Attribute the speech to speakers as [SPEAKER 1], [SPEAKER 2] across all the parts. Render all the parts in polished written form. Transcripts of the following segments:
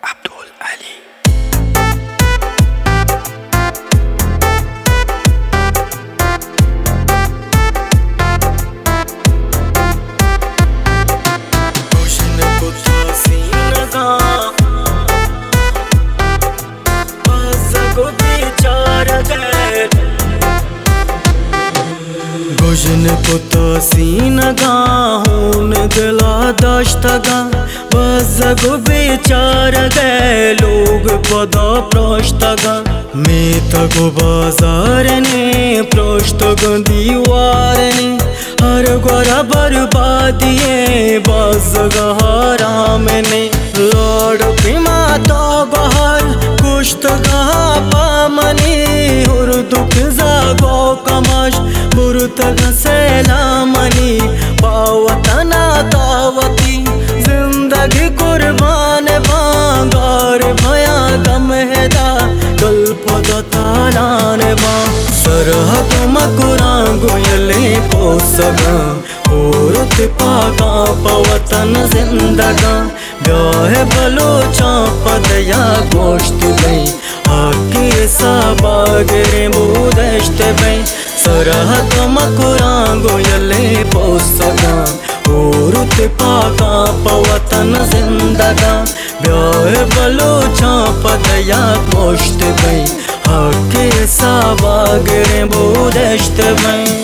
[SPEAKER 1] Abdul Ali.
[SPEAKER 2] गुजन को तो सीनगा हून दिला दश्तगा बज़गो बेचार गए लोग पदा प्रोष्टगा मैं तगो बाजार ने प्रोष्टग दीवार ने हर गोरा बर्बादिए बज़गा हराम ने लौड़ पिमा तो गहर कुश्तगा पामनी और दुख जागो कमश बुरतग सैलामनी पावतना दावती जिंदगी कुर्बान बांगार भया गम हैदा कल्प दालान बा सरहद मकुरा गोयले पोसगा औरत पाका पवतन जिंदगा ब्याह बलोचा पदया गोश्त गई आके साबागरे मुदश्त गई सरहद मकुरा गोयले पोसगा औरत पाका पवतन जिंदगा ब्याह बलोचा पदया गोश्त गई आके साबागरे मुदश्त गई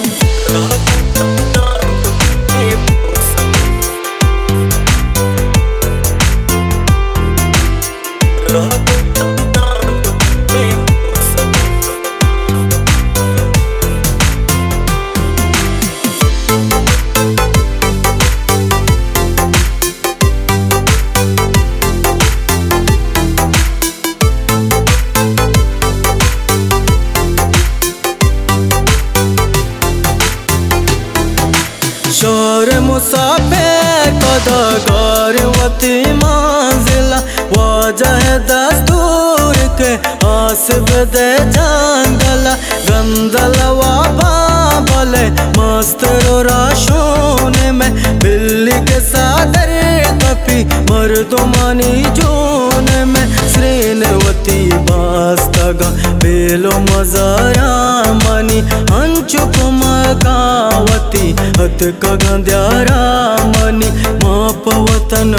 [SPEAKER 2] शोर मुसाफिर कदगार वती मंजिला वाजह दस्तूर के आसिफ दे जंगला गंदला वाबा भले मस्त राशों में बिल्ली के सादर तपी मर्दमानी जून में श्रीनवती बास्तगा बेलो मजारा मनी अंचु कुमकावती हत कगंद्यारा मनी माँ पवतन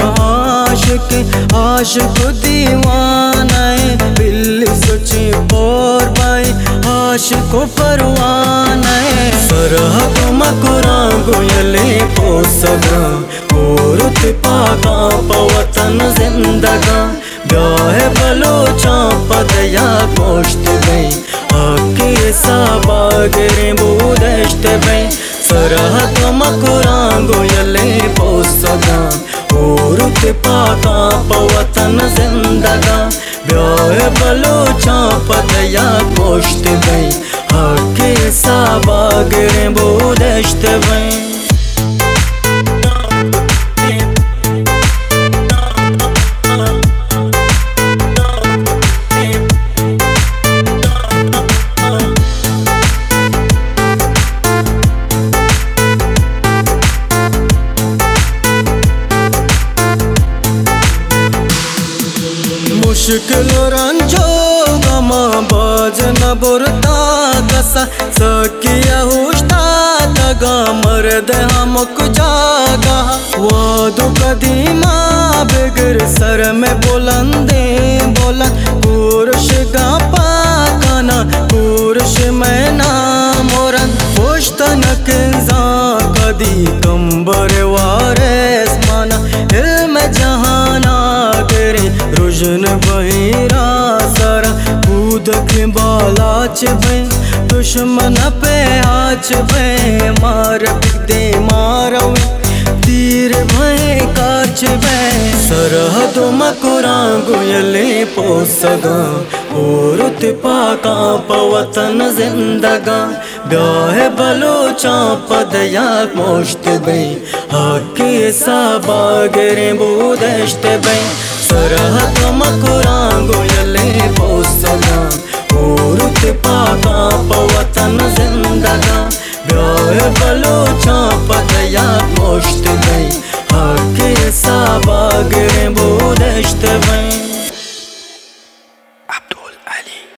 [SPEAKER 2] आशिक दीवानाए बिल्ली सोची पोर बाई आशिको परवानाए सरहद मकुरा गोयले पोसगा औरत पाका पवतन जिंदगा ब्याह बलोचा पदया गोश्त गई आके साबागरे मुदश्त गई सरहद मकुरा गोयले पोसगा औरत पाका पवतन जिंदगा ब्याह बलोचा पदया गोश्त गई आके साबागरे मुदश्त गई मुश्किल रंजो गमा बाजन बुरता कसा सकिया हुश्ता तगा मर्द हमक जागा वादो कदीमा बिगर सर में बुलंदे बोला पुरुष गा पाकाना पुरुष में ना मोरन पुश्तन किंजा कदी कंबर वारेस माना इल्म जहाना करे रुजन बहिरा सारा कूद के बालाच भे दुश्मन पे आच भे मार दे मारवे तीर भे काच भे सरहद मकुरा गोयले पोसगा औरत पाका पवतन जिंदगा ब्याह बलोचा पदया गोश्त गई आके साबागरे मुदश्त गई सरहद मकुरा गोयले पोसगा औरत पाका पवतन जिंदगा ब्याह बलोचा पदया गोश्त गई आके साबागरे मुदश्त गई।
[SPEAKER 1] अब्दुल अली।